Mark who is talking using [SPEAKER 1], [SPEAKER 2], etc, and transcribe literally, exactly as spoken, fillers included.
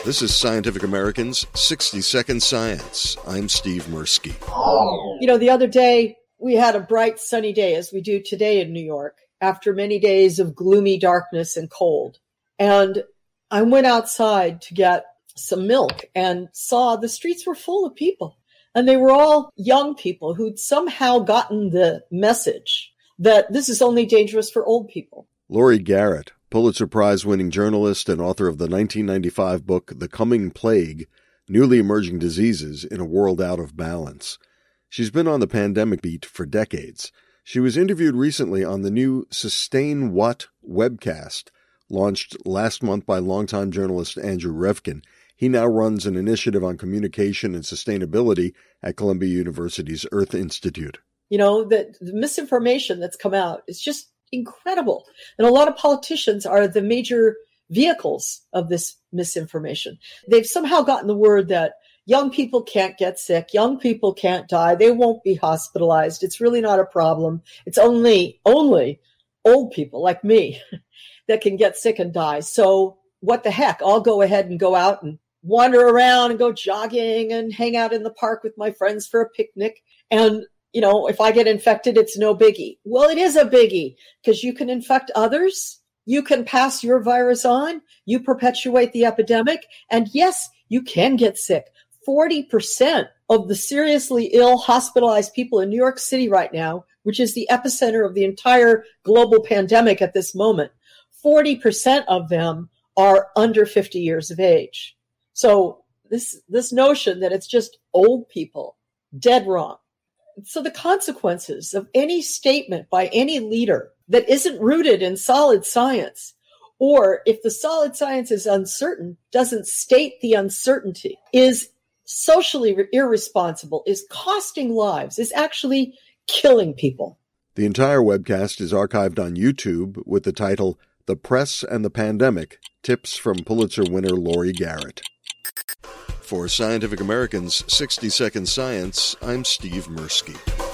[SPEAKER 1] This is Scientific American's sixty second Science. I'm Steve Mirsky.
[SPEAKER 2] You know, the other day, we had a bright, sunny day, as we do today in New York, after many days of gloomy darkness and cold. And I went outside to get some milk and saw the streets were full of people. And they were all young people who'd somehow gotten the message that this is only dangerous for old people.
[SPEAKER 1] Laurie Garrett, Pulitzer Prize-winning journalist and author of the nineteen ninety-five book The Coming Plague, Newly Emerging Diseases in a World Out of Balance. She's been on the pandemic beat for decades. She was interviewed recently on the new Sustain What webcast, launched last month by longtime journalist Andrew Revkin. He now runs an initiative on communication and sustainability at Columbia University's Earth Institute.
[SPEAKER 2] You know, the, the misinformation that's come out is just incredible. And a lot of politicians are the major vehicles of this misinformation. They've somehow gotten the word that young people can't get sick, young people can't die, they won't be hospitalized. It's really not a problem. It's only, only old people like me that can get sick and die. So what the heck? I'll go ahead and go out and wander around and go jogging and hang out in the park with my friends for a picnic. And you know, if I get infected, it's no biggie. Well, it is a biggie because you can infect others. You can pass your virus on. You perpetuate the epidemic. And yes, you can get sick. forty percent of the seriously ill hospitalized people in New York City right now, which is the epicenter of the entire global pandemic at this moment, forty percent of them are under fifty years of age. So this, this notion that it's just old people, dead wrong. So the consequences of any statement by any leader that isn't rooted in solid science, or if the solid science is uncertain, doesn't state the uncertainty, is socially irresponsible, is costing lives, is actually killing people.
[SPEAKER 1] The entire webcast is archived on YouTube with the title, The Press and the Pandemic, Tips from Pulitzer winner Laurie Garrett. For Scientific American's sixty second Science, I'm Steve Mirsky.